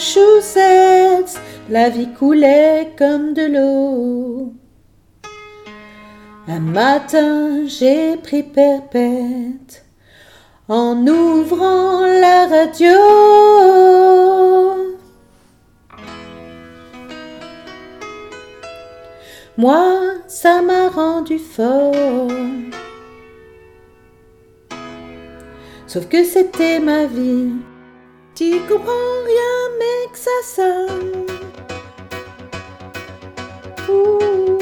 Massachusetts, la vie coulait comme de l'eau. Un matin, j'ai pris perpète en ouvrant la radio. Moi, ça m'a rendu fort. Sauf que c'était ma vie. Tu comprends rien, mais que ça sonne. Ouh.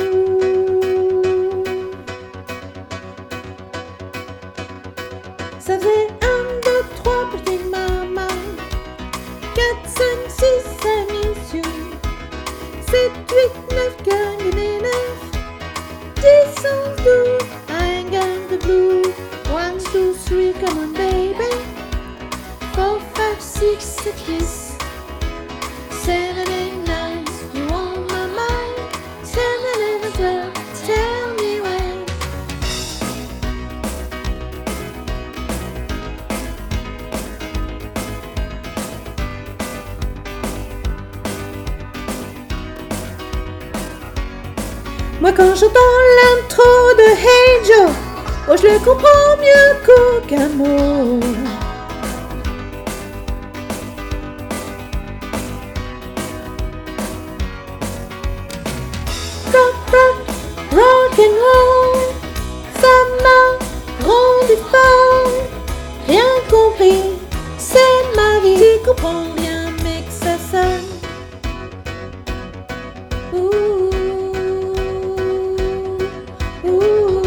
Ça faisait 1, 2, 3 petites mamans, 4, 5, 6 émissions, 7, 8, 9 gangs et 9, 10, 11, 12, un gang de blues. 1, 2, 3, come on baby. 4, 5, 6, a kiss. 7, 8, 9, you on my mind. 10, 11, 12, tell me when. Moi quand j'entends l'intro de Hey Joe, oh je le comprends mieux qu'aucun mot. Rock and roll, ça m'a rendu fort. Rien compris, c'est ma vie. Tu comprends rien, mais que ça sonne. Ouh, ouh,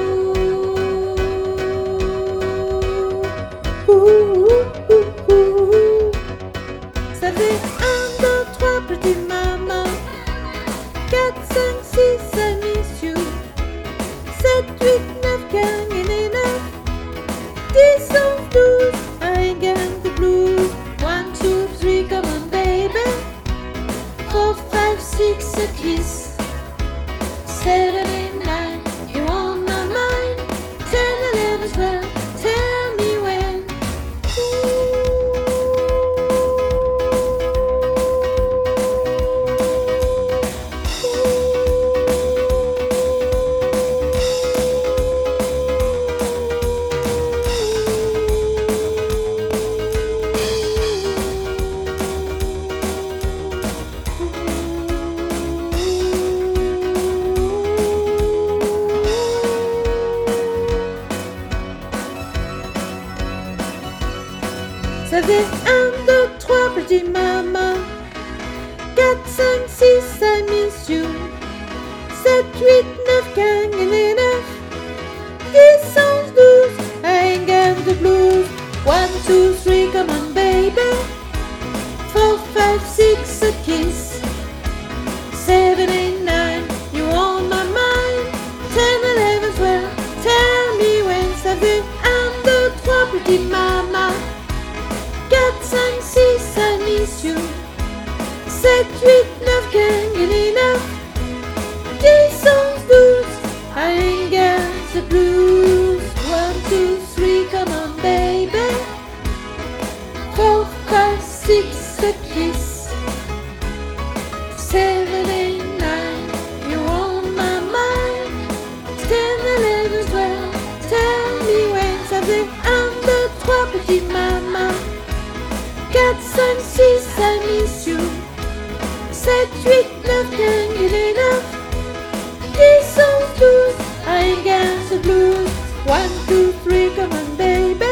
ouh, ouh, ouh. Ça fait 1, 2, 3 petites mamans, 4, 5, 6 émissions, 7, 8, 9 gangs et 9, 10, 11, 12, un gang de blues. 1, 2, 3, come on baby. 4, 5, 6, a kiss. 7, 8, 9, you on my mind. 10, 11, 12, tell me when. Ça fait 1, 2, 3 petites mamans, 4, 5, 6 émissions, 7, 8, 9 gangs et 9, 10, 11, 12, un gang de blues. 1, 2, 3, come on baby. 4, 5, 6, a kiss. 7, 8, 9, you on my mind. 10, 11, 12, tell me when. Ça fait 1, 2, 3 petites mamans, 4, 5, 6 émissions, 7, 8, 9 gangs et 9, 10, 11, 12, un gang de blues. 1, 2, 3, come on baby. 4, 5, 6, a kiss. 7, 8, 9, you're on my mind. 10, 11, 12, tell me when. Ça fait 1, 2, 3 petites mamans, 4, 5, 6 émissions, 7, 8, 9 gangs et 9, 10, 11, 12, un gang de blues. 1, 2, 3, come on baby.